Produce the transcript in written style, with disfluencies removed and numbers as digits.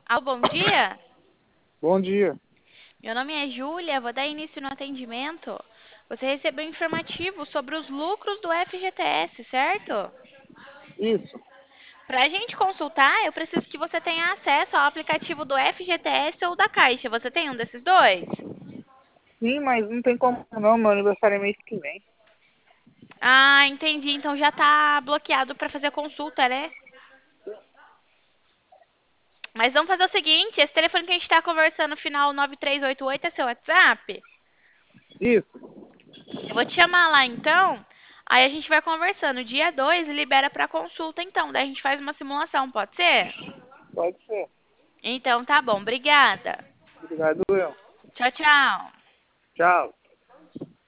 Alô, bom dia. Bom dia. Meu nome é Júlia, vou dar início no atendimento. Você recebeu um informativo sobre os lucros do FGTS, certo? Isso. Para a gente consultar, eu preciso que você tenha acesso ao aplicativo do FGTS ou da Caixa. Você tem um desses dois? Sim, mas não tem como não, meu aniversário é mês que vem. Ah, entendi. Então já está bloqueado para fazer a consulta, né? Mas vamos fazer o seguinte, esse telefone que a gente está conversando, final 9388, é seu WhatsApp? Isso. Eu vou te chamar lá então, aí a gente vai conversando. Dia 2 libera para consulta então, daí a gente faz uma simulação, pode ser? Pode ser. Então tá bom, obrigada. Obrigado, eu. Tchau, tchau. Tchau.